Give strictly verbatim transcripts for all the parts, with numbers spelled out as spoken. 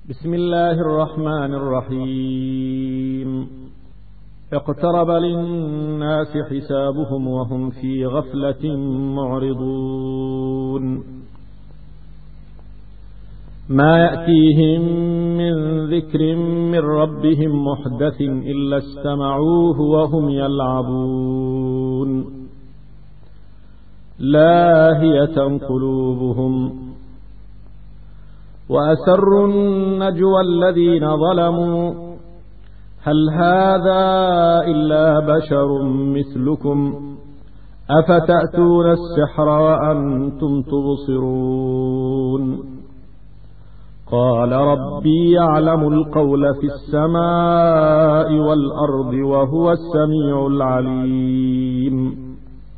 بسم الله الرحمن الرحيم. اقترب للناس حسابهم وهم في غفلة معرضون. ما يأتيهم من ذكر من ربهم محدث إلا استمعوه وهم يلعبون. لاهية قلوبهم وأسروا النجوى الذين ظلموا هل هذا إلا بشر مثلكم أفتأتون السحر وأنتم تبصرون. قال ربي يعلم القول في السماء والأرض وهو السميع العليم.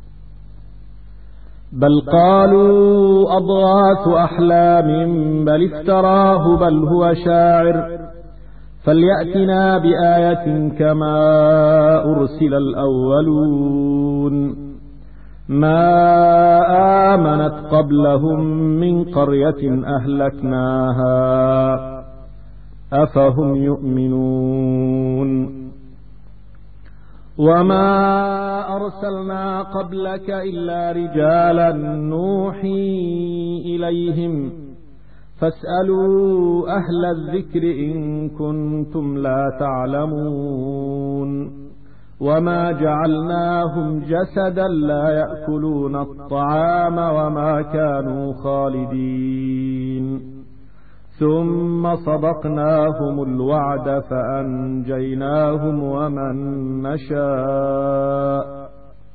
بل قالوا أضغاث أحلام بل افتراه بل هو شاعر فليأتنا بآية كما أرسل الأولون. ما آمنت قبلهم من قرية أهلكناها أفهم يؤمنون. وما أرسلنا قبلك إلا رجالا نوحي إليهم فاسألوا أهل الذكر إن كنتم لا تعلمون. وما جعلناهم جسدا لا يأكلون الطعام وما كانوا خالدين ثم صدقناهم الوعد فأنجيناهم ومن نشاء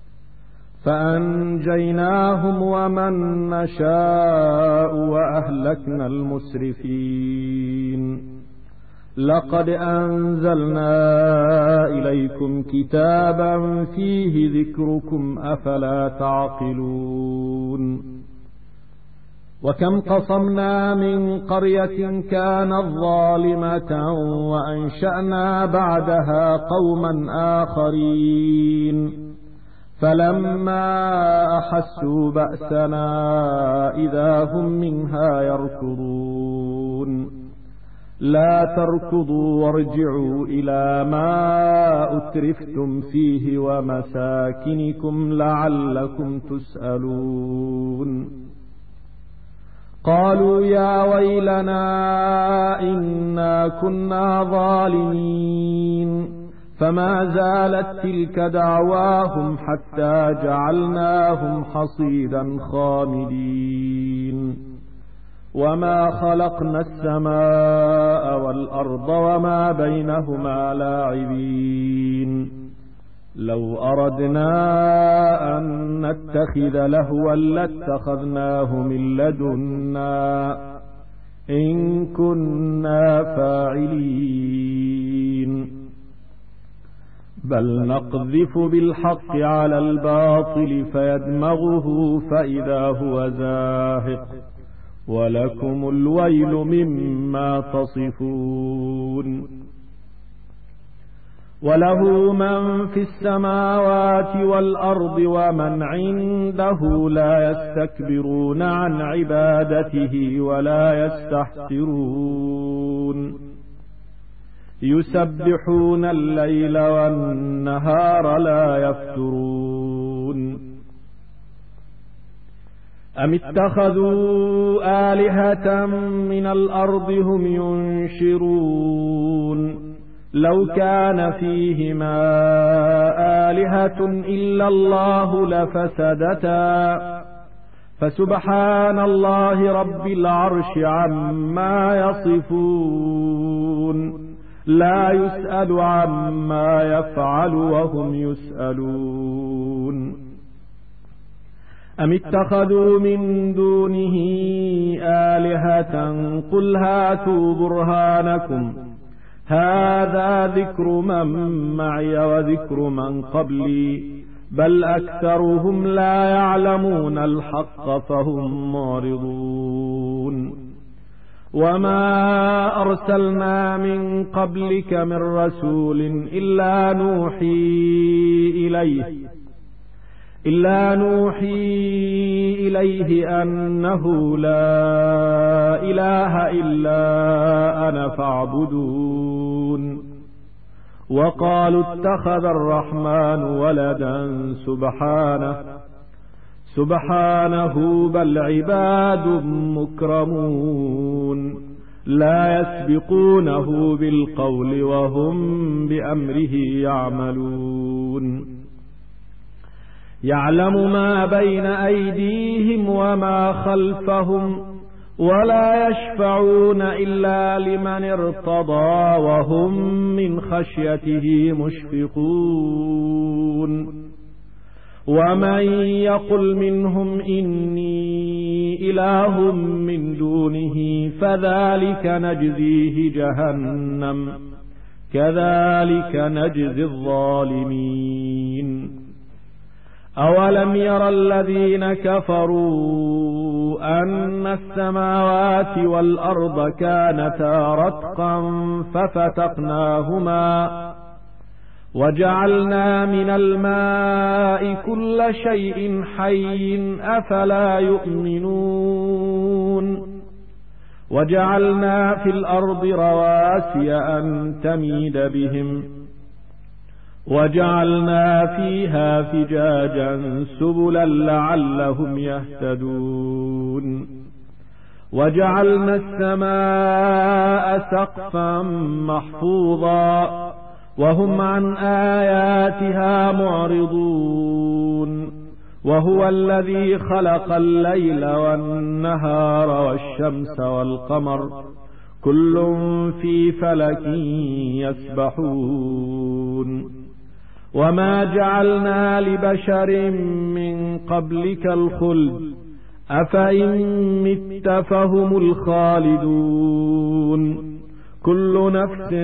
فأنجيناهم ومن نشاء وأهلكنا المسرفين. لقد أنزلنا إليكم كتابا فيه ذكركم أفلا تعقلون. وكم قصمنا من قرية كانت ظالمة وأنشأنا بعدها قوما آخرين فلما أحسوا بأسنا إذا هم منها يركضون. لا تركضوا وارجعوا إلى ما أترفتم فيه ومساكنكم لعلكم تسألون. قالوا يا ويلنا إنا كنا ظالمين فما زالت تلك دعواهم حتى جعلناهم حصيدا خامدين. وما خلقنا السماء والأرض وما بينهما لاعبين. لو أردنا أن نتخذ لهوا لاتخذناه من لدنا إن كنا فاعلين. بل نقذف بالحق على الباطل فيدمغه فإذا هو زاهق ولكم الويل مما تصفون. وله من في السماوات والأرض ومن عنده لا يستكبرون عن عبادته ولا يستحسرون. يسبحون الليل والنهار لا يفترون. أم اتخذوا آلهة من الأرض هم ينشرون. لو كان فيهما آلهة إلا الله لفسدتا فسبحان الله رب العرش عما يصفون. لا يسأل عما يفعل وهم يسألون. أم اتخذوا من دونه آلهة قل هاتوا برهانكم هذا ذكر من معي وذكر من قبلي بل أكثرهم لا يعلمون الحق فهم معرضون. وما أرسلنا من قبلك من رسول إلا نوحي إليه إلا نوحي إليه أنه لا إله إلا أنا فاعبدون وقالوا اتخذ الرحمن ولدا سبحانه سبحانه بل عباد مكرمون لا يسبقونه بالقول وهم بأمره يعملون يعلم ما بين أيديهم وما خلفهم ولا يشفعون إلا لمن ارتضى وهم من خشيته مشفقون ومن يقل منهم إني إله من دونه فذلك نجزيه جهنم كذلك نجزي الظالمين أولم ير الذين كفروا أن السماوات والأرض كانتا رتقا ففتقناهما وجعلنا من الماء كل شيء حي أفلا يؤمنون وجعلنا في الأرض رواسي أن تميد بهم وجعلنا فيها فجاجا سبلا لعلهم يهتدون وجعلنا السماء سقفا محفوظا وهم عن آياتها معرضون وهو الذي خلق الليل والنهار والشمس والقمر كل في فلك يسبحون وما جعلنا لبشر من قبلك الخلد أفإن مت فهم الخالدون كل نفس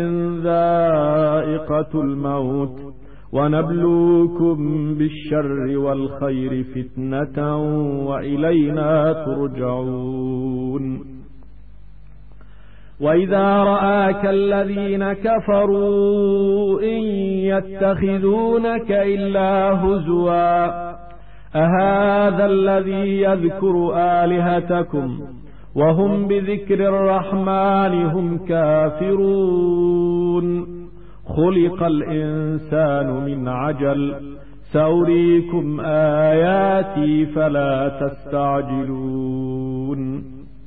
ذائقة الموت ونبلوكم بالشر والخير فتنة وإلينا ترجعون وإذا رآك الذين كفروا إن يتخذونك إلا هزوا أهذا الذي يذكر آلهتكم وهم بذكر الرحمن هم كافرون خلق الإنسان من عجل سأريكم آياتي فلا تستعجلون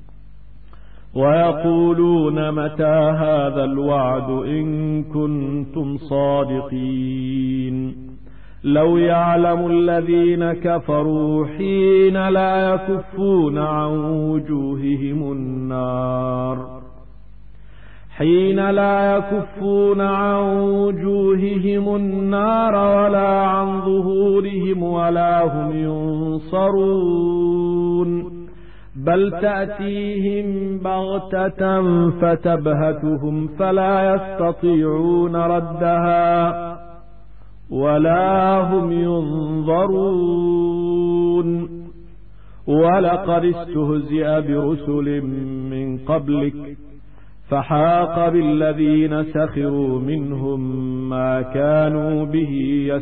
ويقولون متى هذا الوعد إن كنتم صادقين لو يعلم الذين كفروا حين لا يكفون عن وجوههم النار حين لا يكفون عن وجوههم النار ولا عن ظهورهم ولا هم ينصرون بل تأتيهم بغتة فتبهتهم فلا يستطيعون ردها ولا هم ينظرون ولقد استهزئ برسل من قبلك فحاق بالذين سخروا منهم ما كانوا به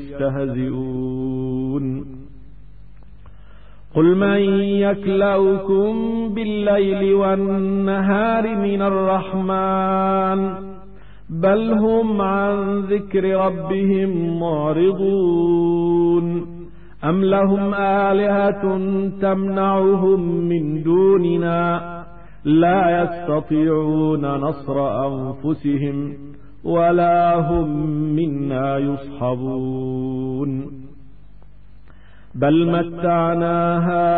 يستهزئون قل من يكلؤكم بالليل والنهار من الرحمن بل هم عن ذكر ربهم معرضون أم لهم آلهة تمنعهم من دوننا لا يستطيعون نصر أنفسهم ولا هم منا يصحبون بل متعنا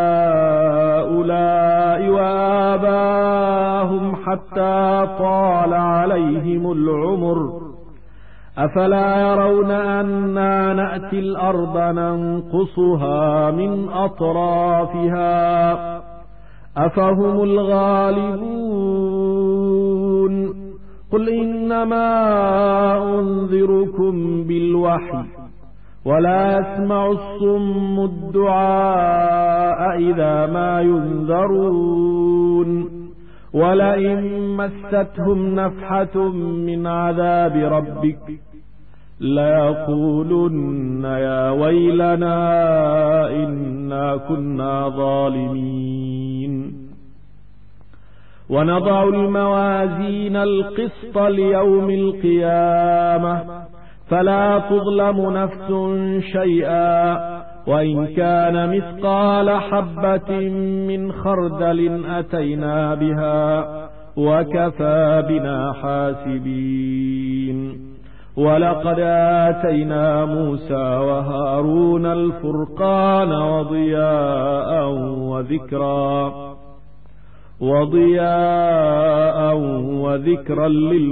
هؤلاء وآباهم حتى طال عليهم العمر أفلا يرون أنا نأتي الأرض ننقصها من أطرافها أفهم الغالبون قل إنما أنذركم بالوحي ولا يسمع الصم الدعاء إذا ما ينذرون ولئن مستهم نفحة من عذاب ربك ليقولن يا ويلنا إنا كنا ظالمين. ونضع الموازين القسط ليوم القيامة فلا تظلم نفس شيئا وإن كان مثقال حبة من خردل أتينا بها وكفى بنا حاسبين. ولقد آتينا موسى وهارون الفرقان وضياء وذكرا وضياء وذكرا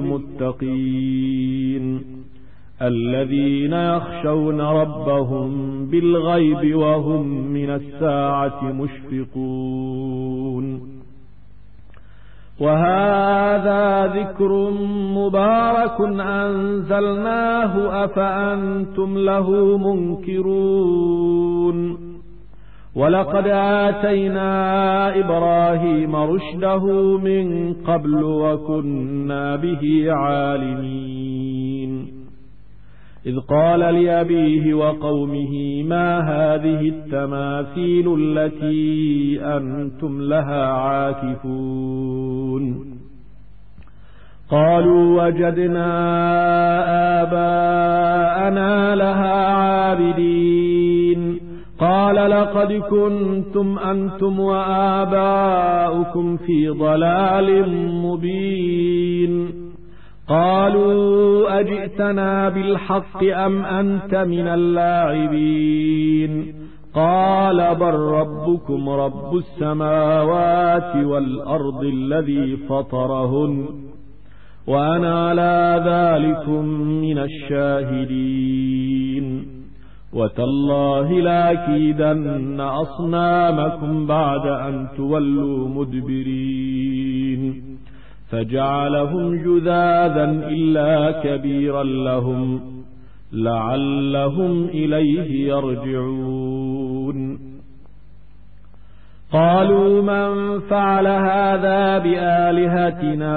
للمتقين الذين يخشون ربهم بالغيب وهم من الساعة مشفقون. وهذا ذكر مبارك أنزلناه أفأنتم له منكرون. ولقد آتينا إبراهيم رشده من قبل وكنا به عالمين. إذ قال لأبيه وقومه ما هذه التماثيل التي أنتم لها عاكفون؟ قالوا وجدنا آباءنا لها عابدين. قال لقد كنتم أنتم وآباؤكم في ضلال مبين. قالوا أجئتنا بالحق أم أنت من اللاعبين؟ قال بل ربكم رب السماوات والأرض الذي فطرهن وأنا على ذلكم من الشاهدين. وتالله لأكيدن أصنامكم بعد أن تولوا مدبرين. فجعلهم جذاذا إلا كبيرا لهم لعلهم إليه يرجعون. قالوا من فعل هذا بآلهتنا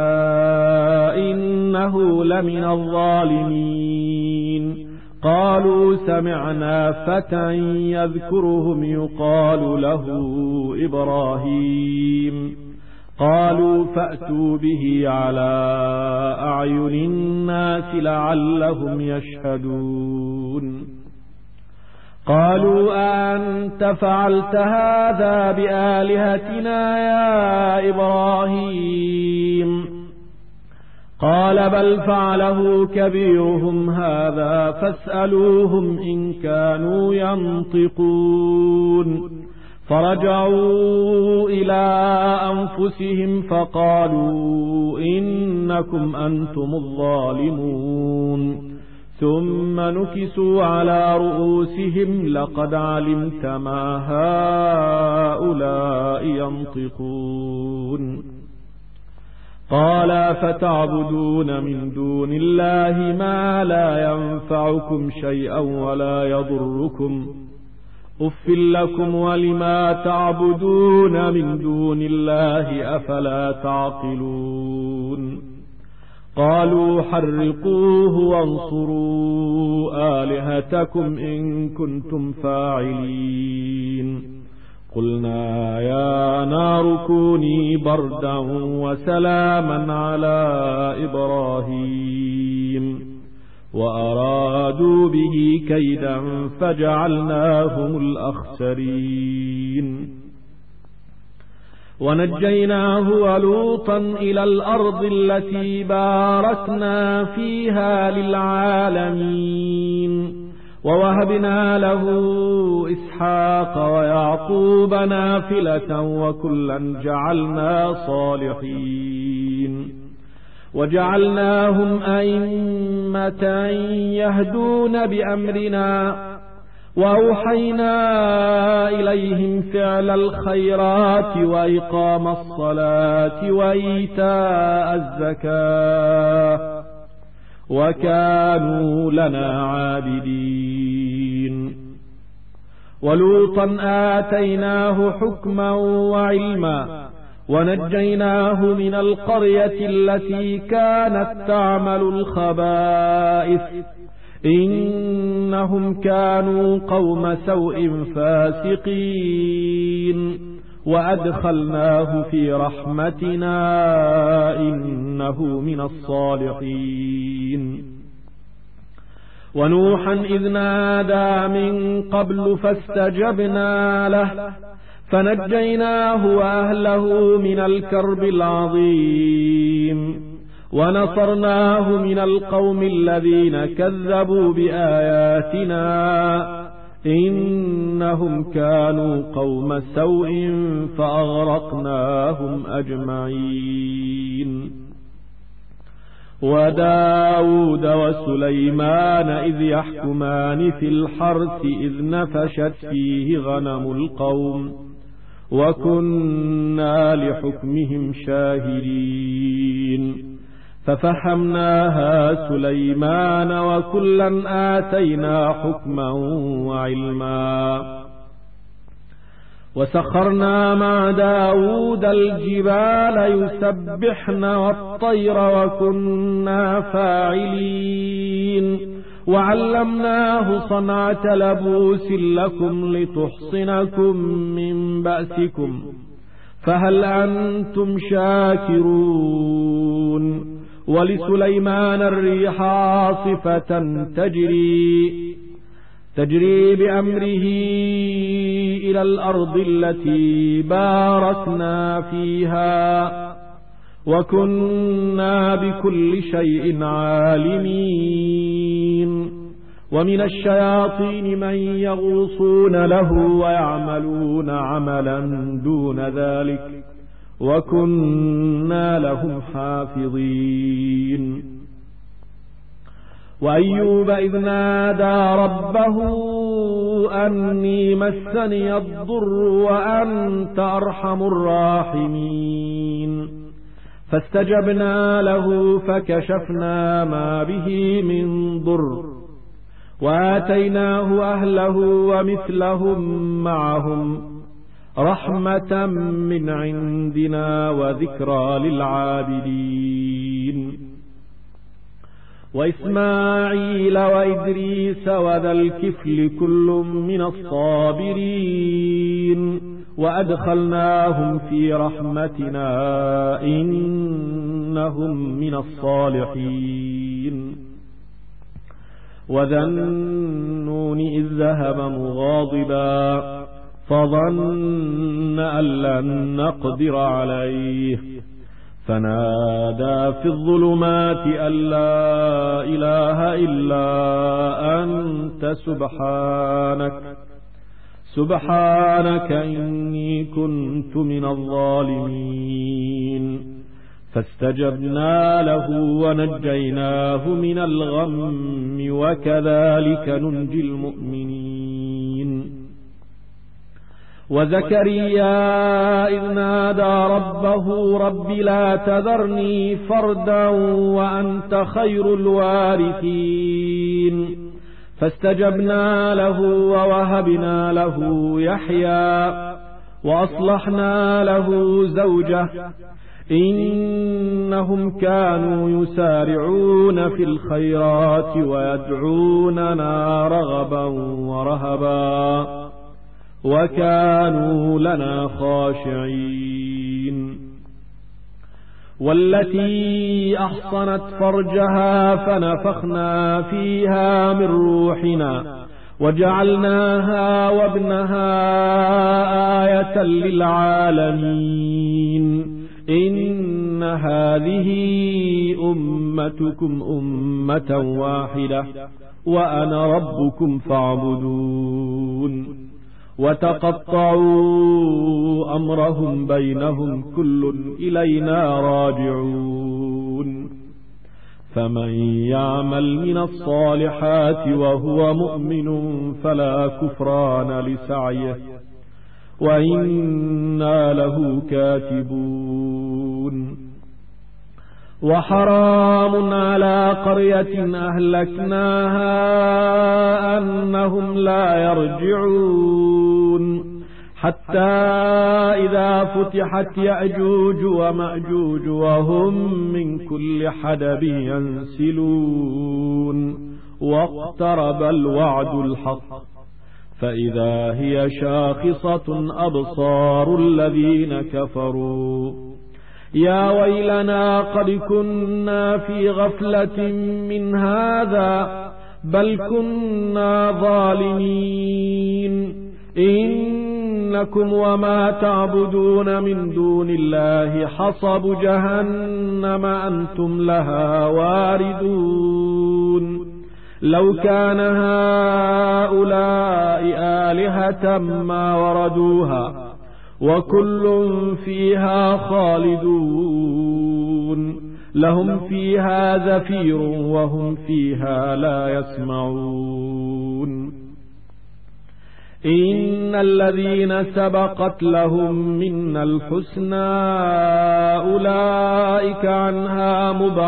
إنه لمن الظالمين. قالوا سمعنا فتى يذكرهم يقال له إبراهيم. قالوا فأتوا به على أعين الناس لعلهم يشهدون. قالوا أنت فعلت هذا بآلهتنا يا إبراهيم؟ قال بل فعله كبيرهم هذا فاسألوهم إن كانوا ينطقون. فرجعوا إلى أنفسهم فقالوا إنكم أنتم الظالمون. ثم نكسوا على رؤوسهم لقد علمت ما هؤلاء ينطقون. قال فتعبدون من دون الله ما لا ينفعكم شيئا ولا يضركم أف لكم ولما تعبدون من دون الله أفلا تعقلون. قالوا حرقوه وانصروا آلهتكم إن كنتم فاعلين. قلنا يا نار كوني بردا وسلاما على إبراهيم وأرادوا به كيدا فجعلناهم الأخسرين. ونجيناه ولوطا إلى الأرض التي باركنا فيها للعالمين. ووهبنا له إسحاق ويعقوب نافلة وكلا جعلنا صالحين. وجعلناهم أئمة يهدون بأمرنا وأوحينا إليهم فعل الخيرات وإقام الصلاة وإيتاء الزكاة وكانوا لنا عابدين. ولوطا آتيناه حكما وعلما ونجيناه من القرية التي كانت تعمل الخبائث إنهم كانوا قوم سوء فاسقين وأدخلناه في رحمتنا إنه من الصالحين ونوحا إذ نادى من قبل فاستجبنا له فنجيناه وأهله من الكرب العظيم ونصرناه من القوم الذين كذبوا بآياتنا إنهم كانوا قوم سوء فأغرقناهم أجمعين وداود وسليمان إذ يحكمان في الحرث إذ نفشت فيه غنم القوم وكنا لحكمهم شاهدين ففهمناها سليمان وكلا آتينا حكما وعلما وسخرنا مع داود الجبال يسبحن والطير وكنا فاعلين وعلمناه صنعة لبوس لكم لتحصنكم من بأسكم فهل أنتم شاكرون ولسليمان الريح عاصفة تجري تجري بأمره إلى الأرض التي باركنا فيها وكنا بكل شيء عالمين ومن الشياطين من يغوصون له ويعملون عملا دون ذلك وكنا لهم حافظين وأيوب إذ نادى ربه أني مسني الضر وأنت أرحم الراحمين فاستجبنا له فكشفنا ما به من ضر وآتيناه أهله ومثلهم معهم رحمة من عندنا وذكرى للعابدين وإسماعيل وإدريس وذا الكفل كل من الصابرين وأدخلناهم في رحمتنا إنهم من الصالحين وذا النون إذ ذهب مغاضبا فظن أن لن نقدر عليه فنادى في الظلمات أن لا إله إلا أنت سبحانك سبحانك إني كنت من الظالمين فاستجبنا له ونجيناه من الغم وكذلك ننجي المؤمنين وزكريا إذ نادى ربه رب لا تذرني فردا وأنت خير الوارثين فاستجبنا له ووهبنا له يحيى وأصلحنا له زوجه إنهم كانوا يسارعون في الخيرات ويدعوننا رغبا ورهبا وكانوا لنا خاشعين والتي أحصنت فرجها فنفخنا فيها من روحنا وجعلناها وابنها آية للعالمين إن هذه أمتكم أمة واحدة وأنا ربكم فاعبدون وتقطعوا أمرهم بينهم كل إلينا راجعون فمن يعمل من الصالحات وهو مؤمن فلا كفران لسعيه وإنا له كاتبون وحرام على قرية أهلكناها أنهم لا يرجعون حتى إذا فتحت يأجوج ومأجوج وهم من كل حدب ينسلون واقترب الوعد الحق فإذا هي شاخصة أبصار الذين كفروا يا ويلنا قد كنا في غفلة من هذا بل كنا ظالمين إنكم وما تعبدون من دون الله حصب جهنم أنتم لها واردون لو كان هؤلاء آلهة ما وردوها وكل فيها خالدون لهم فيها زفير وهم فيها لا يسمعون إن الذين سبقت لهم منا الحسنى أولئك عنها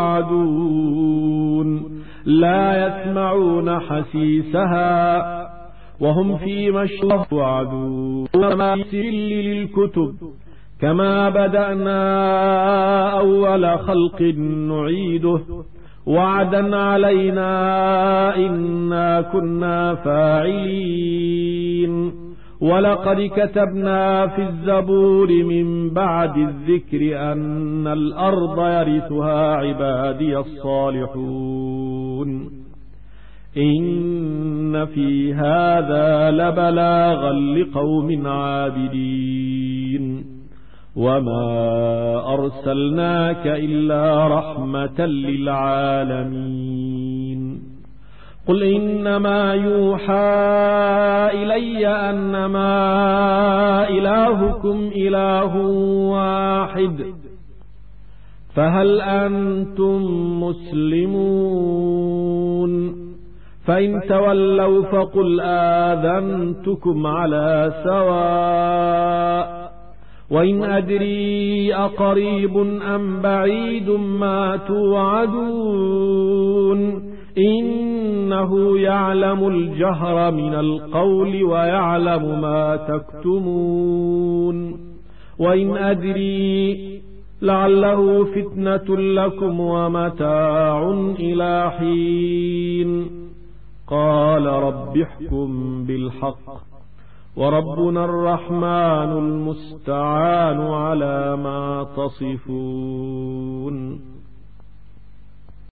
مبعدون لا يسمعون حسيسها وهم فيما اشتهت وعدون وما يسل للكتب كما بدأنا أول خلق نعيده وعدا علينا إنا كنا فاعلين ولقد كتبنا في الزبور من بعد الذكر أن الأرض يرثها عبادي الصالحون إن في هذا لبلاغا لقوم عابدين وما أرسلناك إلا رحمة للعالمين قل إنما يوحى إلي أنما إلهكم إله واحد فهل أنتم مسلمون فإن تولوا فقل آذنتكم على سواء وإن أدري أقريب أم بعيد ما توعدون إنه يعلم الجهر من القول ويعلم ما تكتمون وإن أدري لعله فتنة لكم ومتاع إلى حين قال رب احكم بالحق وربنا الرحمن المستعان على ما تصفون.